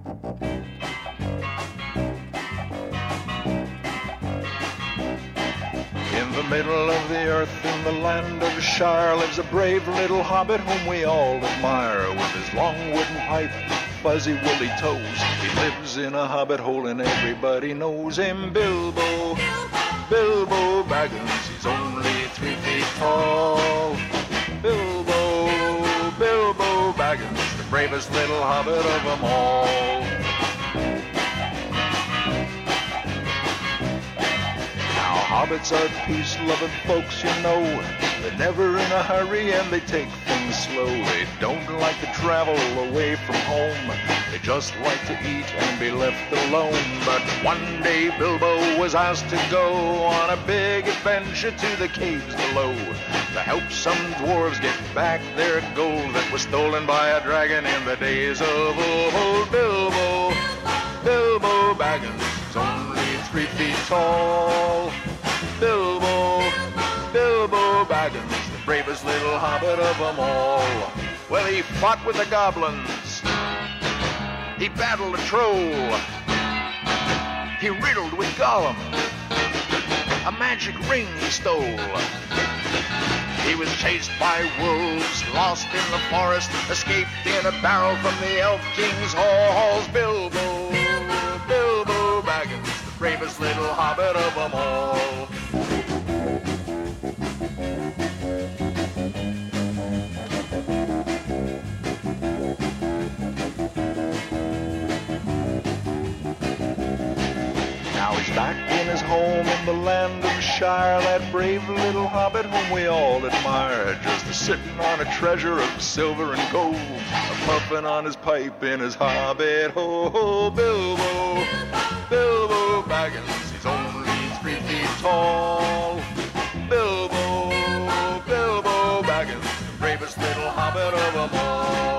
In the middle of the earth, in the land of Shire, lives a brave little hobbit whom we all admire. With his long wooden pipe, fuzzy woolly toes, he lives in a hobbit hole and everybody knows him. Bilbo, Bilbo Baggins, he's only 3 feet tall. Bilbo, Bilbo Baggins, the bravest little hobbit of them all. Hobbits are peace-loving folks, you know. They're never in a hurry and they take things slow. They don't like to travel away from home. They just like to eat and be left alone. But one day Bilbo was asked to go on a big adventure to the caves below to help some dwarves get back their gold that was stolen by a dragon in the days of old. Bilbo, Bilbo Baggins is only 3 feet tall. Bilbo, Bilbo Baggins, the bravest little hobbit of them all. Well, he fought with the goblins. He battled a troll. He riddled with Gollum. A magic ring he stole. He was chased by wolves, lost in the forest, escaped in a barrel from the Elf King's halls. Bilbo, Bilbo Baggins, the bravest little hobbit of them all. Now he's back in his home in the land of Shire, that brave little hobbit whom we all admire, just a-sitting on a treasure of silver and gold, a-puffing on his pipe in his hobbit hole. Bilbo, Bilbo Baggins, he's only 3 feet tall. Bilbo, Bilbo Baggins, the bravest little hobbit of them all.